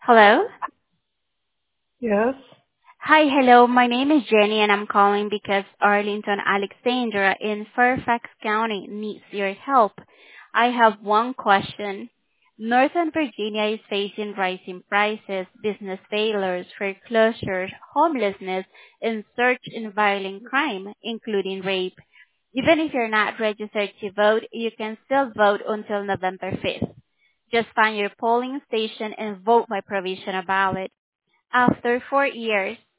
Hello? Yes. Hi, hello. My name is Jenny and I'm calling because Arlington Alexandra in Fairfax County needs your help. I have one question. Northern Virginia is facing rising prices, business failures, foreclosures, homelessness, and surge in violent crime, including rape. Even if you're not registered to vote, you can still vote until November 5th. Just find your polling station and vote by provisional ballot. After 4 years,